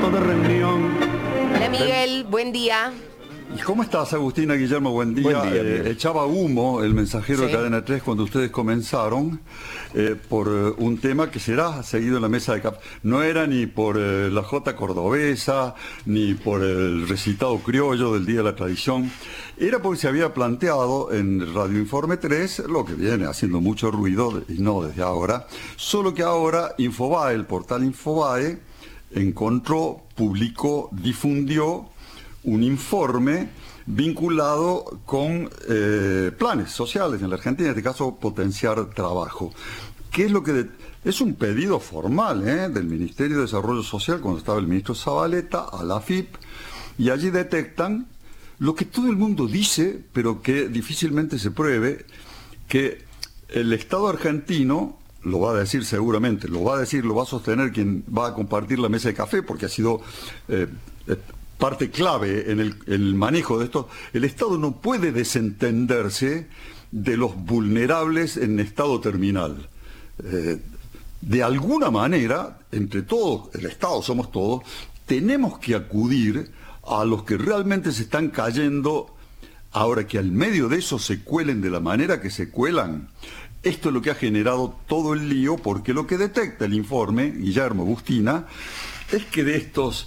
punto de reunión. Hola Miguel, buen día. ¿Y cómo estás, Agustina? Guillermo, buen día. Echaba humo el mensajero de Cadena 3 cuando ustedes comenzaron por un tema que será seguido en la mesa de café. No era ni por la Jota cordobesa, ni por el recitado criollo del Día de la Tradición. Era porque se había planteado en Radio Informe 3 lo que viene haciendo mucho ruido, y no desde ahora, solo que ahora Infobae, el portal Infobae, encontró, publicó, difundió un informe vinculado con planes sociales en la Argentina, en este caso potenciar trabajo. ¿Qué es lo que es un pedido formal del Ministerio de Desarrollo Social cuando estaba el ministro Zabaleta a la AFIP, y allí detectan lo que todo el mundo dice, pero que difícilmente se pruebe, que el Estado argentino lo va a decir seguramente, lo va a sostener quien va a compartir la mesa de café, porque ha sido parte clave en el manejo de esto. El Estado no puede desentenderse de los vulnerables en estado terminal. De alguna manera, entre todos, el Estado somos todos, tenemos que acudir a los que realmente se están cayendo, ahora que al medio de eso se cuelen de la manera que se cuelan. Esto es lo que ha generado todo el lío, porque lo que detecta el informe, Guillermo, Agustina, es que de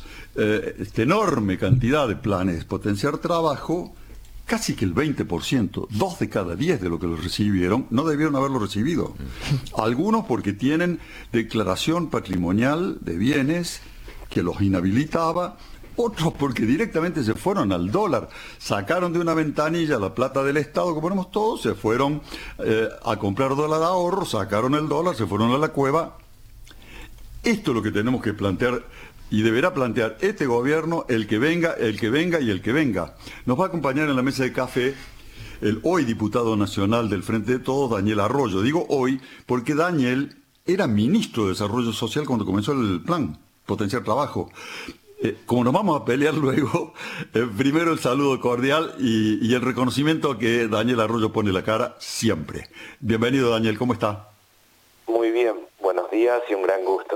esta enorme cantidad de planes potenciar trabajo, casi que el 20%, 2 de cada 10 de lo que los recibieron, no debieron haberlo recibido. Algunos porque tienen declaración patrimonial de bienes que los inhabilitaba, otros porque directamente se fueron al dólar, sacaron de una ventanilla la plata del Estado, que ponemos todos, se fueron a comprar dólar de ahorro, sacaron el dólar, se fueron a la cueva. Esto es lo que tenemos que plantear, y deberá plantear este gobierno, el que venga y el que venga. Nos va a acompañar en la mesa de café el hoy diputado nacional del Frente de Todos, Daniel Arroyo. Digo hoy porque Daniel era ministro de Desarrollo Social cuando comenzó el plan Potenciar Trabajo. Como nos vamos a pelear luego, primero el saludo cordial y el reconocimiento a que Daniel Arroyo pone la cara siempre. Bienvenido, Daniel, ¿cómo está? Muy bien, buenos días y un gran gusto.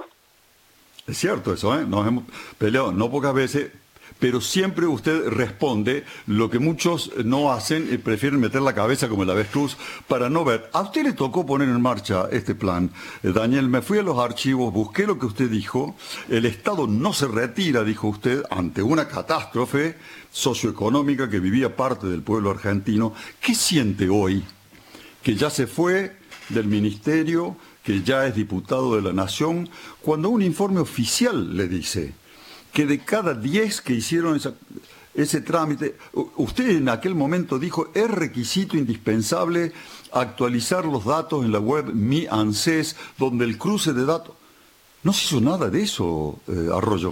Es cierto eso, nos hemos peleado no pocas veces, pero siempre usted responde lo que muchos no hacen y prefieren meter la cabeza como el avestruz para no ver. A usted le tocó poner en marcha este plan. Daniel, me fui a los archivos, busqué lo que usted dijo. El Estado no se retira, dijo usted, ante una catástrofe socioeconómica que vivía parte del pueblo argentino. ¿Qué siente hoy? Que ya se fue del ministerio, que ya es diputado de la Nación, cuando un informe oficial le dice que de cada 10 que hicieron ese trámite, usted en aquel momento dijo, es requisito indispensable actualizar los datos en la web Mi ANSES, donde el cruce de datos... No se hizo nada de eso, Arroyo.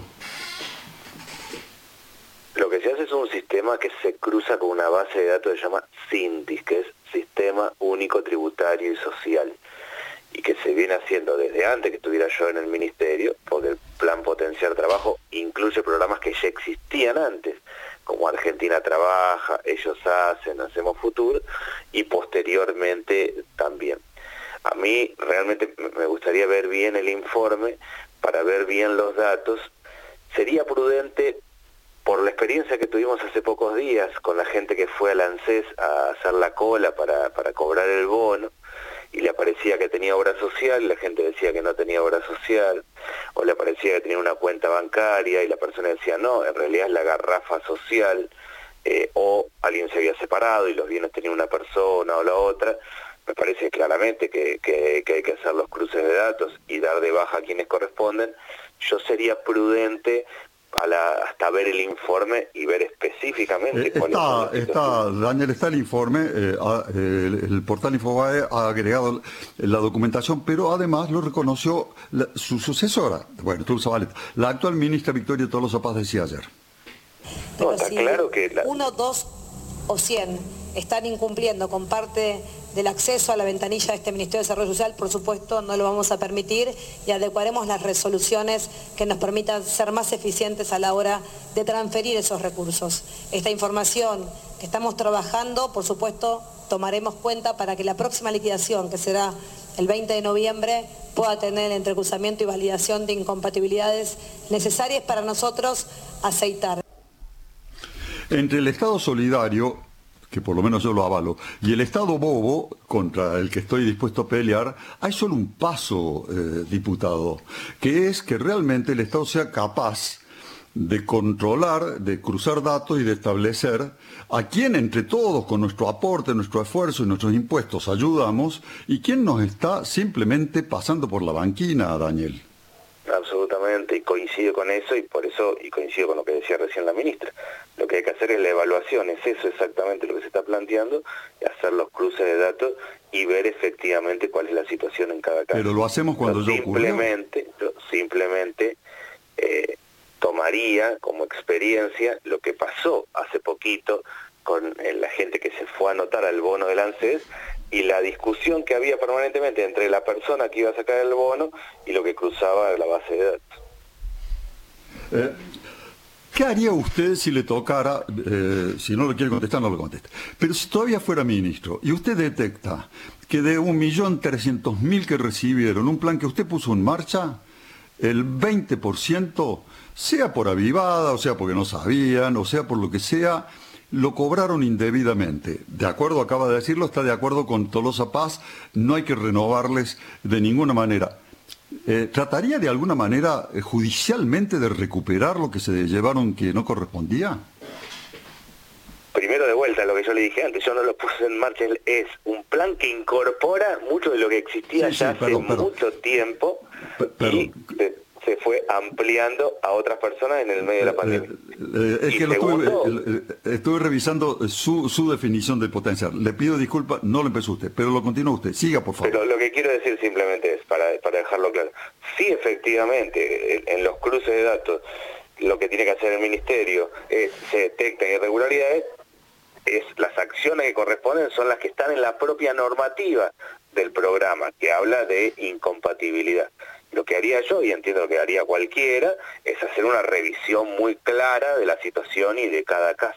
Lo que se hace es un sistema que se cruza con una base de datos que se llama SINTIS, que es Sistema Único Tributario y Social, y que se viene haciendo desde antes que estuviera yo en el ministerio, porque el plan Potenciar Trabajo incluye programas que ya existían antes, como Argentina Trabaja, Ellos Hacen, Hacemos Futuro, y posteriormente también. A mí realmente me gustaría ver bien el informe para ver bien los datos. Sería prudente, por la experiencia que tuvimos hace pocos días con la gente que fue al ANSES a hacer la cola para cobrar el bono, y le parecía que tenía obra social, y la gente decía que no tenía obra social, o le parecía que tenía una cuenta bancaria, y la persona decía no, en realidad es la garrafa social, o alguien se había separado y los bienes tenía una persona o la otra. Me parece claramente que hay que hacer los cruces de datos y dar de baja a quienes corresponden. Yo sería prudente hasta ver el informe y ver específicamente Daniel, está el informe, el portal Infobae ha agregado la documentación, pero además lo reconoció su sucesora, la actual ministra Victoria Tolosa Paz decía ayer. Pero está si claro que 1, 2 o 100 están incumpliendo con parte del acceso a la ventanilla de este Ministerio de Desarrollo Social, por supuesto no lo vamos a permitir y adecuaremos las resoluciones que nos permitan ser más eficientes a la hora de transferir esos recursos. Esta información que estamos trabajando, por supuesto, tomaremos cuenta para que la próxima liquidación, que será el 20 de noviembre pueda tener el entrecruzamiento y validación de incompatibilidades necesarias para nosotros aceitar. Entre el Estado solidario, que por lo menos yo lo avalo, y el Estado bobo, contra el que estoy dispuesto a pelear, hay solo un paso, diputado, que es que realmente el Estado sea capaz de controlar, de cruzar datos y de establecer a quién entre todos, con nuestro aporte, nuestro esfuerzo y nuestros impuestos, ayudamos, y quién nos está simplemente pasando por la banquina, Daniel. Absolutamente, y coincido con eso, y coincido con lo que decía recién la ministra. Lo que hay que hacer es la evaluación, es eso exactamente lo que se está planteando, hacer los cruces de datos y ver efectivamente cuál es la situación en cada caso. Pero lo hacemos cuando yo simplemente tomaría como experiencia lo que pasó hace poquito con la gente que se fue a anotar al bono del ANSES y la discusión que había permanentemente entre la persona que iba a sacar el bono y lo que cruzaba la base de datos. ¿Qué haría usted si le tocara, si no lo quiere contestar, no lo conteste, pero si todavía fuera ministro y usted detecta que de 1.300.000 que recibieron un plan que usted puso en marcha, el 20%, sea por avivada, o sea porque no sabían, o sea por lo que sea, lo cobraron indebidamente? De acuerdo, acaba de decirlo, está de acuerdo con Tolosa Paz, no hay que renovarles de ninguna manera. ¿Trataría de alguna manera judicialmente de recuperar lo que se llevaron que no correspondía? Primero, de vuelta, lo que yo le dije antes, yo no lo puse en marcha, es un plan que incorpora mucho de lo que existía mucho tiempo y se fue ampliando a otras personas en el medio de la pandemia. Es que estuve revisando su definición de potencial. Le pido disculpas, no lo empezó usted, pero lo continúa usted. Siga, por favor. Pero lo que quiero decir simplemente es, para dejarlo claro, sí, efectivamente, en los cruces de datos, lo que tiene que hacer el Ministerio es, se detectan irregularidades, las acciones que corresponden son las que están en la propia normativa del programa, que habla de incompatibilidad. Lo que haría yo, y entiendo lo que haría cualquiera, es hacer una revisión muy clara de la situación y de cada caso.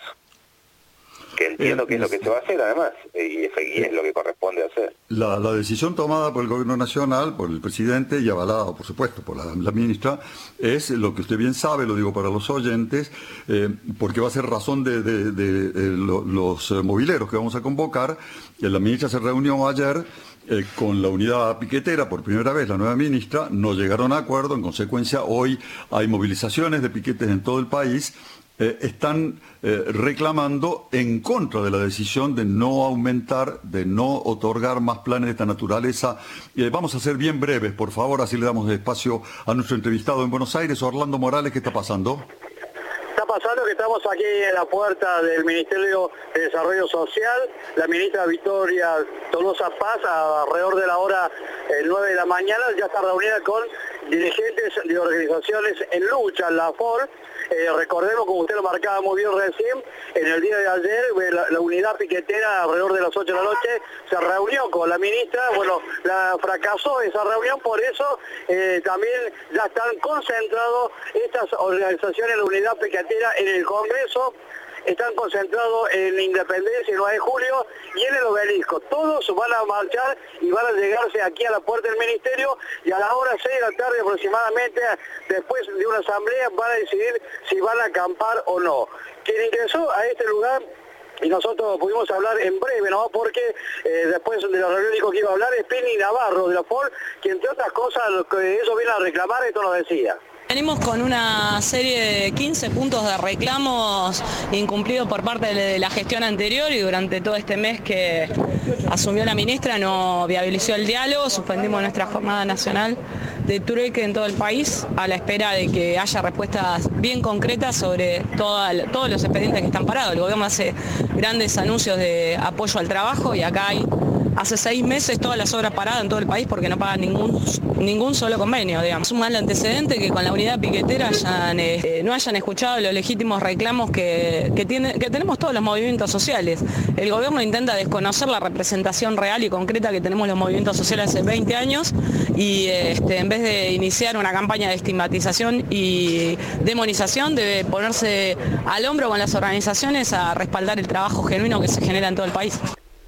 Que entiendo que es lo que se va a hacer además, y es lo que corresponde hacer. La decisión tomada por el Gobierno Nacional, por el presidente y avalada, por supuesto, por la ministra, es lo que usted bien sabe, lo digo para los oyentes, porque va a ser razón de los mobileros que vamos a convocar. La ministra se reunió ayer con la unidad piquetera, por primera vez la nueva ministra, no llegaron a acuerdo, en consecuencia hoy hay movilizaciones de piquetes en todo el país. Están reclamando en contra de la decisión de no aumentar, de no otorgar más planes de esta naturaleza. Vamos a ser bien breves, por favor, así le damos espacio a nuestro entrevistado en Buenos Aires, Orlando Morales. ¿Qué está pasando? Está pasando que estamos aquí en la puerta del Ministerio de Desarrollo Social. La ministra Victoria Tolosa Paz, alrededor de la hora 9 de la mañana, ya está reunida con dirigentes de organizaciones en lucha, la FOL. Recordemos, como usted lo marcaba muy bien recién, en el día de ayer la unidad piquetera alrededor de las 8 de la noche se reunió con la ministra, fracasó esa reunión, por eso también ya están concentrados estas organizaciones, la unidad piquetera en el Congreso, están concentrados en la Independencia el 9 de julio y en el Obelisco. Todos van a marchar y van a llegarse aquí a la puerta del Ministerio y a la hora 6 de la tarde aproximadamente, después de una asamblea, van a decidir si van a acampar o no. Quien ingresó a este lugar, y nosotros pudimos hablar en breve, ¿no? Porque después de la reunión dijo que iba a hablar, es Pini Navarro de la FOL, que entre otras cosas lo que ellos vienen a reclamar, esto nos decía. Venimos con una serie de 15 puntos de reclamos incumplidos por parte de la gestión anterior y durante todo este mes que asumió la ministra no viabilizó el diálogo, suspendimos nuestra jornada nacional de trueque en todo el país a la espera de que haya respuestas bien concretas sobre todos los expedientes que están parados. El gobierno hace grandes anuncios de apoyo al trabajo y acá hay hace 6 meses todas las obras paradas en todo el país porque no pagan ningún solo convenio, digamos. Es un mal antecedente que con la unidad piquetera no hayan escuchado los legítimos reclamos que tenemos todos los movimientos sociales. El gobierno intenta desconocer la representación real y concreta que tenemos los movimientos sociales hace 20 años y en vez de iniciar una campaña de estigmatización y demonización, debe ponerse al hombro con las organizaciones a respaldar el trabajo genuino que se genera en todo el país.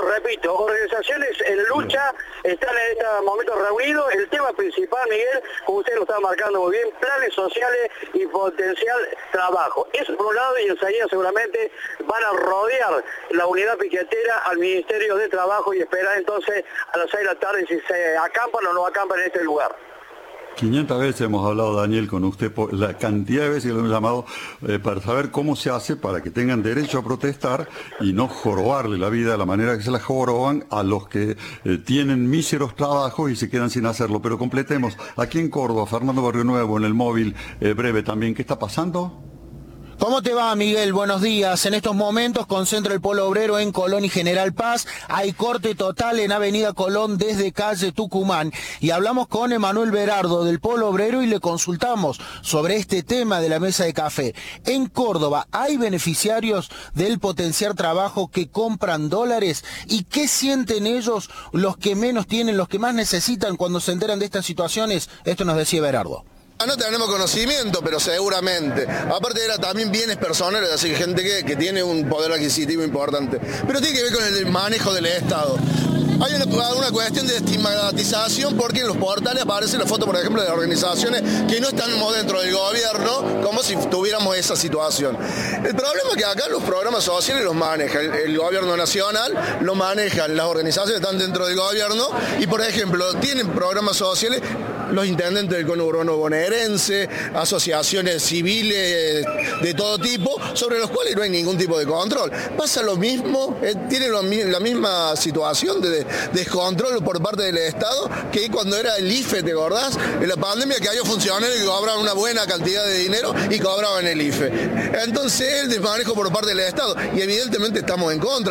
repito, organizaciones en lucha están en este momento reunidos. El tema principal, Miguel, como usted lo estaba marcando muy bien, planes sociales y potencial trabajo. Eso por un lado, y enseguida seguramente van a rodear la unidad piquetera al Ministerio de Trabajo y esperar entonces a las 6 de la tarde si se acampan o no acampan en este lugar. 500 veces hemos hablado, Daniel, con usted, por la cantidad de veces que lo hemos llamado, para saber cómo se hace para que tengan derecho a protestar y no jorobarle la vida de la manera que se la joroban a los que tienen míseros trabajos y se quedan sin hacerlo. Pero completemos, aquí en Córdoba, Fernando Barrio Nuevo, en el móvil, breve también, ¿qué está pasando? ¿Cómo te va, Miguel? Buenos días. En estos momentos concentra el Polo Obrero en Colón y General Paz. Hay corte total en Avenida Colón desde calle Tucumán. Y hablamos con Emanuel Berardo del Polo Obrero y le consultamos sobre este tema de la mesa de café. En Córdoba, ¿hay beneficiarios del potenciar trabajo que compran dólares? ¿Y qué sienten ellos, los que menos tienen, los que más necesitan cuando se enteran de estas situaciones? Esto nos decía Berardo. No tenemos conocimiento, pero seguramente. Aparte era también bienes personales, así que gente que tiene un poder adquisitivo importante. Pero tiene que ver con el manejo del Estado. Hay una cuestión de estigmatización porque en los portales aparecen las fotos, por ejemplo, de organizaciones que no están dentro del gobierno, como si tuviéramos esa situación. El problema es que acá los programas sociales los maneja el gobierno nacional, lo manejan las organizaciones que están dentro del gobierno y, por ejemplo, tienen programas sociales los intendentes del conurbano bonaerense, asociaciones civiles de todo tipo, sobre los cuales no hay ningún tipo de control. Pasa lo mismo, tienen la misma situación de descontrol por parte del Estado que cuando era el IFE, ¿te acordás? En la pandemia que había funcionarios que cobraban una buena cantidad de dinero y cobraban el IFE. Entonces el desmanejo por parte del Estado, y evidentemente estamos en contra.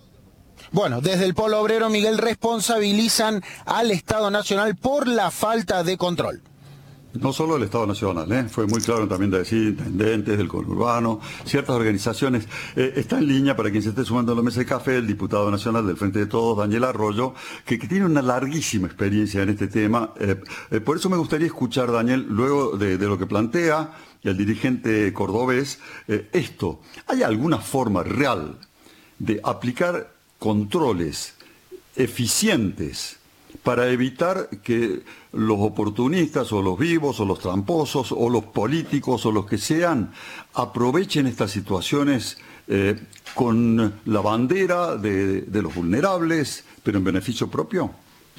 Bueno, desde el Polo Obrero, Miguel, responsabilizan al Estado Nacional por la falta de control. No solo el Estado Nacional, fue muy claro también de decir intendentes del conurbano, ciertas organizaciones. Está en línea, para quien se esté sumando a la mesa de café, el diputado nacional del Frente de Todos, Daniel Arroyo, que tiene una larguísima experiencia en este tema. Por eso me gustaría escuchar, Daniel, luego de lo que plantea el dirigente cordobés, esto. ¿Hay alguna forma real de aplicar controles eficientes para evitar que los oportunistas o los vivos o los tramposos o los políticos o los que sean aprovechen estas situaciones con la bandera de los vulnerables, pero en beneficio propio?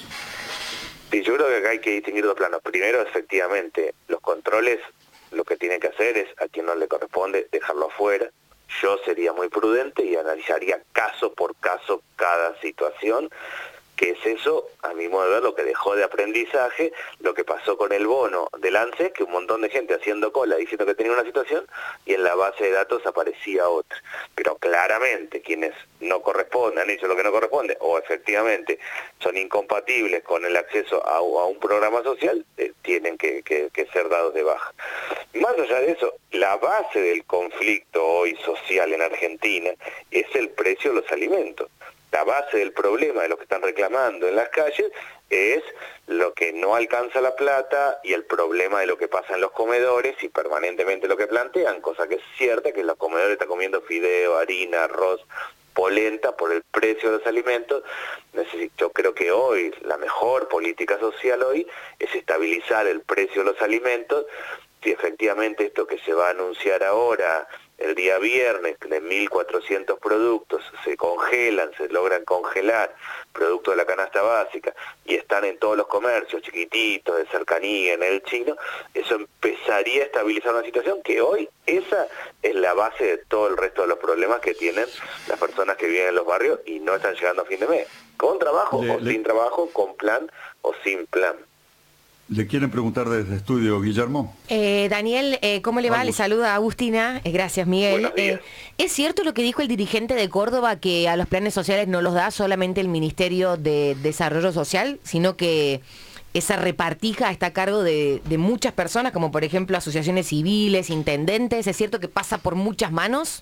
Sí, yo creo que acá hay que distinguir dos planos. Primero, efectivamente, los controles lo que tienen que hacer es, a quien no le corresponde, dejarlo afuera. Yo sería muy prudente y analizaría caso por caso cada situación, que es eso, a mi modo de ver, lo que dejó de aprendizaje, lo que pasó con el bono del ANSES, que un montón de gente haciendo cola diciendo que tenía una situación y en la base de datos aparecía otra. Pero claramente quienes no corresponden, han hecho lo que no corresponde, o efectivamente son incompatibles con el acceso a un programa social, tienen que ser dados de baja. Más allá de eso, la base del conflicto hoy social en Argentina es el precio de los alimentos. La base del problema de lo que están reclamando en las calles es lo que no alcanza la plata y el problema de lo que pasa en los comedores y permanentemente lo que plantean, cosa que es cierta, que los comedores están comiendo fideo, harina, arroz, polenta por el precio de los alimentos. Yo creo que hoy la mejor política social hoy es estabilizar el precio de los alimentos. Si efectivamente esto que se va a anunciar ahora, el día viernes, de 1.400 productos se congelan, se logran congelar, productos de la canasta básica, y están en todos los comercios chiquititos, de cercanía, en el chino, eso empezaría a estabilizar una situación que hoy esa es la base de todo el resto de los problemas que tienen las personas que viven en los barrios y no están llegando a fin de mes, con trabajo o sin trabajo, con plan o sin plan. ¿Le quieren preguntar desde estudio, Guillermo? Daniel, ¿cómo le va? Le saluda Agustina. Gracias, Miguel. ¿Es cierto lo que dijo el dirigente de Córdoba, que a los planes sociales no los da solamente el Ministerio de Desarrollo Social, sino que esa repartija está a cargo de muchas personas, como por ejemplo asociaciones civiles, intendentes? ¿Es cierto que pasa por muchas manos?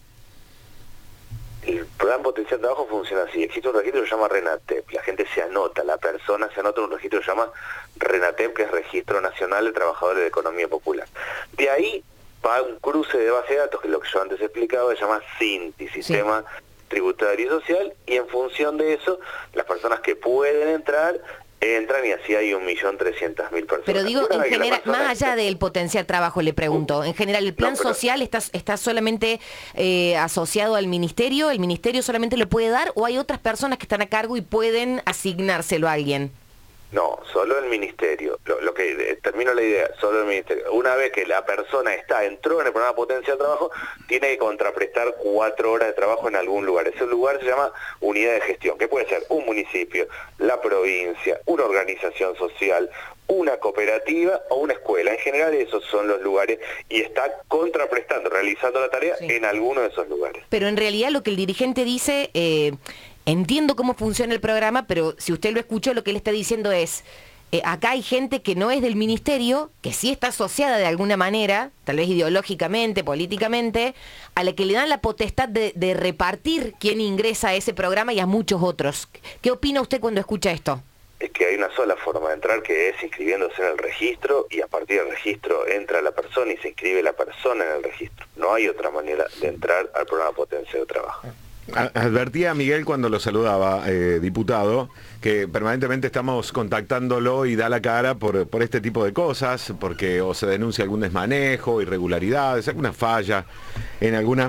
El plan potencial de trabajo funciona así. Existe un registro que se llama RENATEP. La gente se anota, la persona se anota en un registro que se llama RENATEP, que es Registro Nacional de Trabajadores de Economía Popular. De ahí va un cruce de base de datos, que es lo que yo antes explicaba, se llama SINTI, Sistema tributario y social, y en función de eso, las personas que pueden entran y así hay 1.300.000 personas. Pero digo, en general, más allá del potencial trabajo, le pregunto, en general, ¿el plan social está solamente asociado al ministerio? ¿El ministerio solamente lo puede dar o hay otras personas que están a cargo y pueden asignárselo a alguien? No, solo el ministerio. Lo que termino la idea, solo el ministerio. Una vez que la persona entró en el programa Potencia de Trabajo, tiene que contraprestar 4 horas de trabajo en algún lugar. Ese lugar se llama unidad de gestión, que puede ser un municipio, la provincia, una organización social, una cooperativa o una escuela. En general esos son los lugares y está contraprestando, realizando la tarea en alguno de esos lugares. Pero en realidad lo que el dirigente dice... entiendo cómo funciona el programa, pero si usted lo escuchó, lo que él está diciendo es, acá hay gente que no es del ministerio, que sí está asociada de alguna manera, tal vez ideológicamente, políticamente, a la que le dan la potestad de repartir quién ingresa a ese programa y a muchos otros. ¿Qué opina usted cuando escucha esto? Es que hay una sola forma de entrar, que es inscribiéndose en el registro, y a partir del registro entra la persona y se inscribe la persona en el registro. No hay otra manera de entrar al programa Potencia de Trabajo. Advertía a Miguel cuando lo saludaba, diputado, que permanentemente estamos contactándolo y da la cara por este tipo de cosas, porque o se denuncia algún desmanejo, irregularidades, alguna falla en alguno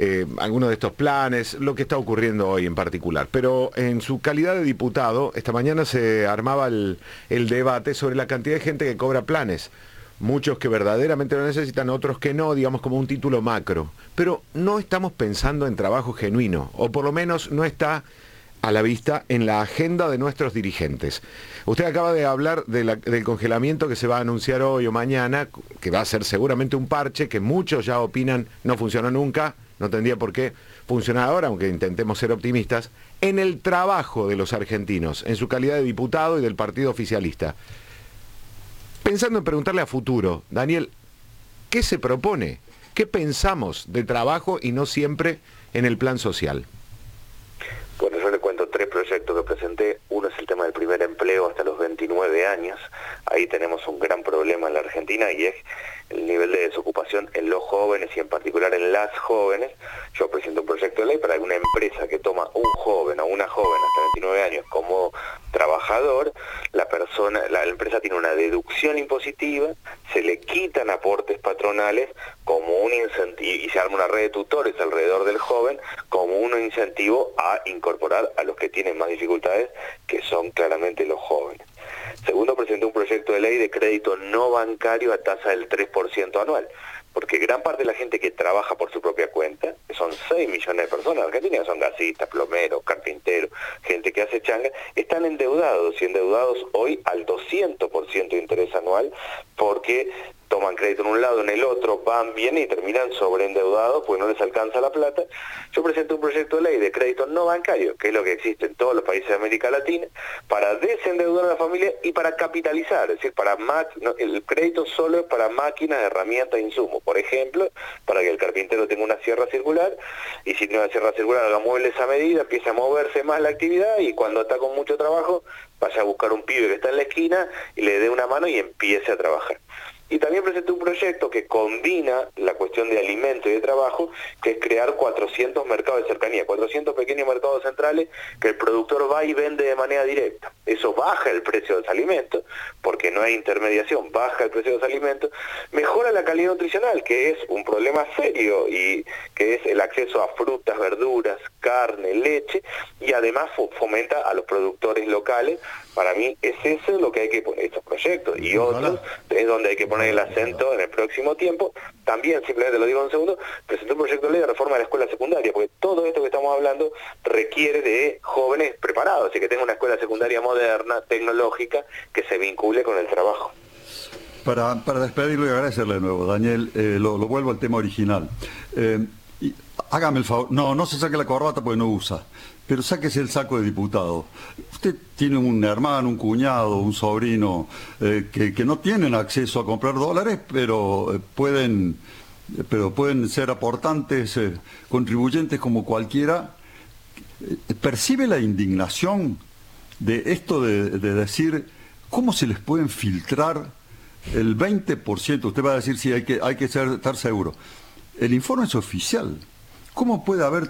de estos planes, lo que está ocurriendo hoy en particular. Pero en su calidad de diputado, esta mañana se armaba el debate sobre la cantidad de gente que cobra planes. Muchos que verdaderamente lo necesitan, otros que no, digamos como un título macro. Pero no estamos pensando en trabajo genuino, o por lo menos no está a la vista en la agenda de nuestros dirigentes. Usted acaba de hablar del congelamiento que se va a anunciar hoy o mañana, que va a ser seguramente un parche, que muchos ya opinan no funcionó nunca, no tendría por qué funcionar ahora, aunque intentemos ser optimistas, en el trabajo de los argentinos, en su calidad de diputado y del partido oficialista. Pensando en preguntarle a futuro, Daniel, ¿qué se propone? ¿Qué pensamos de trabajo y no siempre en el plan social? Bueno, yo le cuento 3 proyectos que presenté. Uno es el tema del primer empleo hasta los 29 años. Ahí tenemos un gran problema en la Argentina y es el nivel de desocupación en los jóvenes y en particular en las jóvenes. Yo presento un proyecto de ley para que una empresa que toma un joven o una joven hasta 29 años como trabajador, la empresa tiene una deducción impositiva, se le quitan aportes patronales como un incentivo y se arma una red de tutores alrededor del joven como un incentivo a incorporar a los que tienen más dificultades, que son claramente los jóvenes. Segundo, presenté un proyecto de ley de crédito no bancario a tasa del 3% anual, porque gran parte de la gente que trabaja por su propia cuenta, que son 6 millones de personas en Argentina, que son gasistas, plomeros, carpinteros, gente que hace changa, están endeudados, y endeudados hoy al 200% de interés anual, porque toman crédito en un lado, en el otro, van bien y terminan sobreendeudados porque no les alcanza la plata. Yo presenté un proyecto de ley de crédito no bancario, que es lo que existe en todos los países de América Latina, para desendeudar a la familia y para capitalizar, es decir, el crédito solo es para máquinas, herramientas e insumos. Por ejemplo, para que el carpintero tenga una sierra circular, y si tiene una sierra circular haga muebles a medida, empiece a moverse más la actividad, y cuando está con mucho trabajo, vaya a buscar un pibe que está en la esquina y le dé una mano y empiece a trabajar. Y también presenté un proyecto que combina la cuestión de alimento y de trabajo, que es crear 400 mercados de cercanía, 400 pequeños mercados centrales que el productor va y vende de manera directa. Eso baja el precio de los alimentos, porque no hay intermediación, baja el precio de los alimentos, mejora la calidad nutricional, que es un problema serio, y que es el acceso a frutas, verduras, carne, leche, y además fomenta a los productores locales. Para mí es eso lo que hay que poner, estos proyectos, y otros es donde hay que poner el acento en el próximo tiempo. También, simplemente lo digo en un segundo, presenté un proyecto de ley de reforma de la escuela secundaria, porque todo esto que estamos hablando requiere de jóvenes preparados, y que tengan una escuela secundaria moderna, tecnológica, que se vincule con el trabajo. Para despedirlo y agradecerle de nuevo, Daniel, lo vuelvo al tema original. Y hágame el favor, no se saque la corbata porque no usa, pero sáquese el saco de diputado. Usted tiene un hermano, un cuñado, un sobrino que no tienen acceso a comprar dólares, pero pueden ser aportantes, contribuyentes como cualquiera. ¿Percibe la indignación de esto de decir cómo se les pueden filtrar el 20%? Usted va a decir, sí, hay que estar seguro. El informe es oficial. ¿Cómo puede haber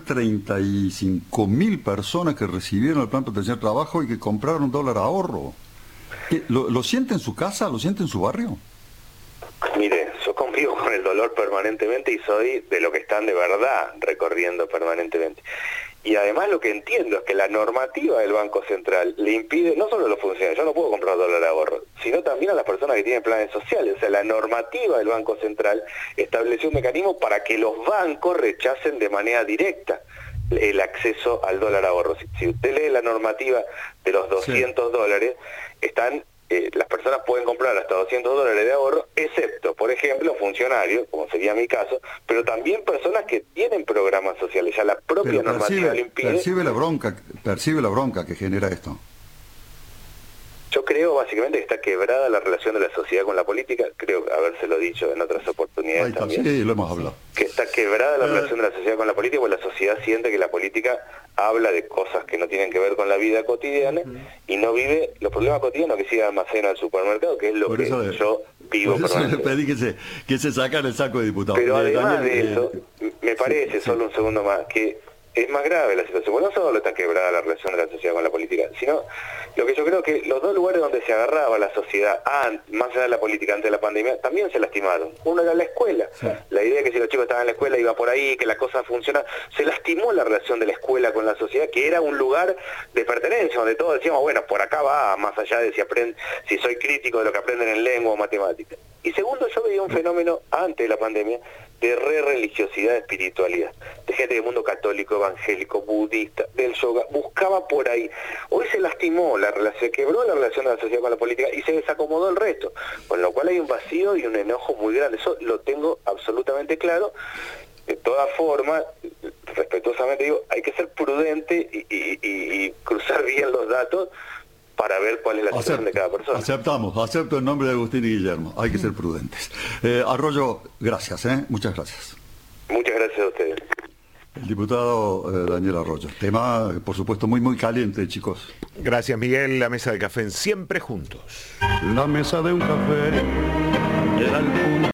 35.000 personas que recibieron el plan de protección de trabajo y que compraron dólar ahorro? ¿Lo siente en su casa? ¿Lo siente en su barrio? Mire, yo convivo con el dolor permanentemente y soy de lo que están de verdad recorriendo permanentemente. Y además lo que entiendo es que la normativa del Banco Central le impide, no solo a los funcionarios, yo no puedo comprar dólar ahorro, sino también a las personas que tienen planes sociales. O sea, la normativa del Banco Central estableció un mecanismo para que los bancos rechacen de manera directa el acceso al dólar ahorro. Si usted lee la normativa de los 200 dólares, están... las personas pueden comprar hasta 200 dólares de ahorro, excepto, por ejemplo, funcionarios, como sería mi caso, pero también personas que tienen programas sociales. Ya la propia normativa lo impide. Percibe la bronca que genera esto. Yo creo básicamente que está quebrada la relación de la sociedad con la política, creo habérselo dicho en otras oportunidades también. Sí, lo hemos hablado. Que está quebrada la relación de la sociedad con la política, porque la sociedad siente que la política habla de cosas que no tienen que ver con la vida cotidiana y no vive los problemas cotidianos que sigue almacena al supermercado, que es lo que yo vivo. Por eso le pedí que se sacan el saco de diputados. Pero además de eso, me parece, solo un segundo más, que es más grave la situación, porque no solo está quebrada la relación de la sociedad con la política, sino lo que yo creo que los dos lugares donde se agarraba la sociedad, más allá de la política antes de la pandemia, también se lastimaron. Uno era la escuela, la idea de que si los chicos estaban en la escuela iba por ahí, que la cosa funcionaba, se lastimó la relación de la escuela con la sociedad, que era un lugar de pertenencia, donde todos decíamos, bueno, por acá va, más allá de si soy crítico de lo que aprenden en lengua o matemática. Y segundo, yo veía un fenómeno antes de la pandemia de religiosidad, de espiritualidad, de gente del mundo católico, evangélico, budista, del yoga, buscaba por ahí. Hoy se lastimó la relación, se quebró la relación de la sociedad con la política y se desacomodó el resto, con lo cual hay un vacío y un enojo muy grande. Eso lo tengo absolutamente claro. De todas formas, respetuosamente digo, hay que ser prudente y cruzar bien los datos para ver cuál es la situación de cada persona. Acepto en nombre de Agustín y Guillermo. Hay que ser prudentes. Arroyo, gracias, muchas gracias. Muchas gracias a ustedes. El diputado Daniel Arroyo. Tema, por supuesto, muy, muy caliente, chicos. Gracias, Miguel. La mesa de café en Siempre Juntos. La mesa de un café era el punto.